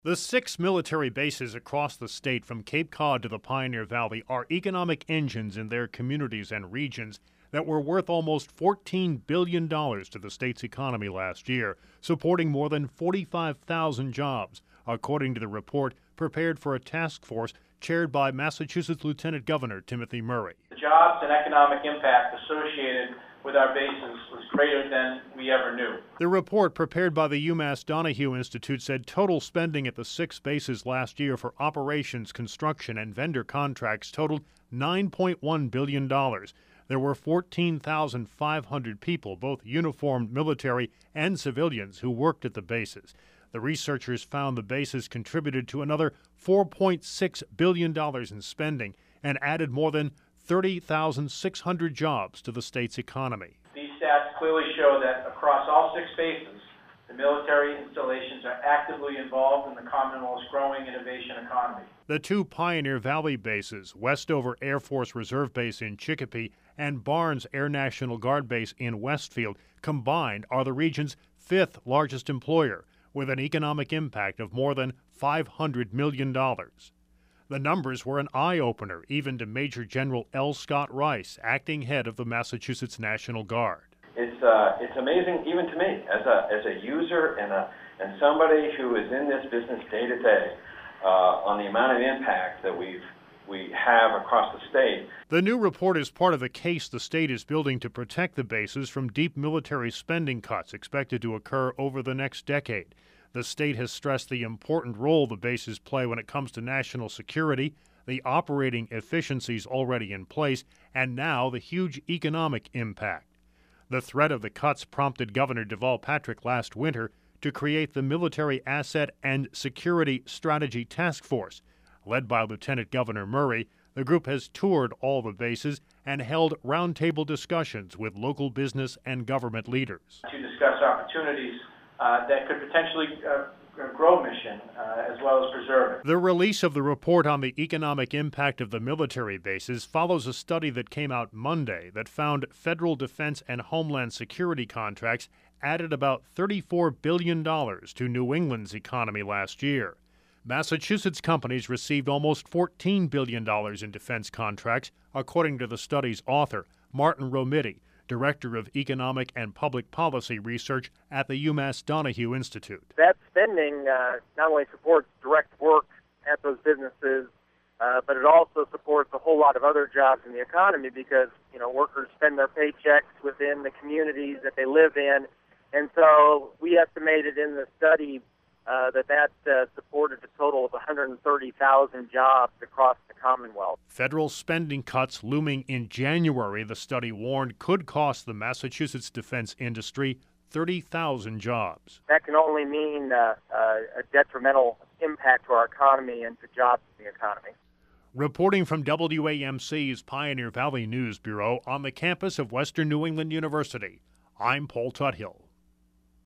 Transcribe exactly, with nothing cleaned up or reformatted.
The six military bases across the state from Cape Cod to the Pioneer Valley are economic engines in their communities and regions that were worth almost fourteen billion dollars to the state's economy last year, supporting more than forty-five thousand jobs, according to the report prepared for a task force chaired by Massachusetts Lieutenant Governor Timothy Murray. The jobs and economic impact associated with our bases was greater than we ever knew. The report prepared by the UMass Donahue Institute said total spending at the six bases last year for operations, construction, and vendor contracts totaled nine point one billion dollars. There were fourteen thousand five hundred people, both uniformed military and civilians, who worked at the bases. The researchers found the bases contributed to another four point six billion dollars in spending and added more than thirty thousand six hundred jobs to the state's economy. These stats clearly show that across all six bases, the military installations are actively involved in the Commonwealth's growing innovation economy. The two Pioneer Valley bases, Westover Air Force Reserve Base in Chicopee and Barnes Air National Guard Base in Westfield, combined are the region's fifth largest employer, with an economic impact of more than five hundred million dollars. The numbers were an eye-opener, even to Major General L. Scott Rice, acting head of the Massachusetts National Guard. It's uh, it's amazing, even to me, as a as a user and a and somebody who is in this business day to day, on the amount of impact that we've we have across the state. The new report is part of the case the state is building to protect the bases from deep military spending cuts expected to occur over the next decade. The state has stressed the important role the bases play when it comes to national security, the operating efficiencies already in place, and now the huge economic impact. The threat of the cuts prompted Governor Deval Patrick last winter to create the Military Asset and Security Strategy Task Force. Led by Lieutenant Governor Murray, the group has toured all the bases and held roundtable discussions with local business and government leaders. To discuss opportunities uh, that could potentially uh, grow mission uh, as well as preserve it. The release of the report on the economic impact of the military bases follows a study that came out Monday that found federal defense and homeland security contracts added about thirty-four billion dollars to New England's economy last year. Massachusetts companies received almost fourteen billion dollars in defense contracts, according to the study's author, Martin Romiti, Director of Economic and Public Policy Research at the UMass Donahue Institute. That spending uh, not only supports direct work at those businesses, uh, but it also supports a whole lot of other jobs in the economy because, you know, workers spend their paychecks within the communities that they live in. And so we estimated in the study Uh, that that uh, supported a total of one hundred thirty thousand jobs across the Commonwealth. Federal spending cuts looming in January, the study warned, could cost the Massachusetts defense industry thirty thousand jobs. That can only mean uh, uh, a detrimental impact to our economy and to jobs in the economy. Reporting from W A M C's Pioneer Valley News Bureau on the campus of Western New England University, I'm Paul Tuthill.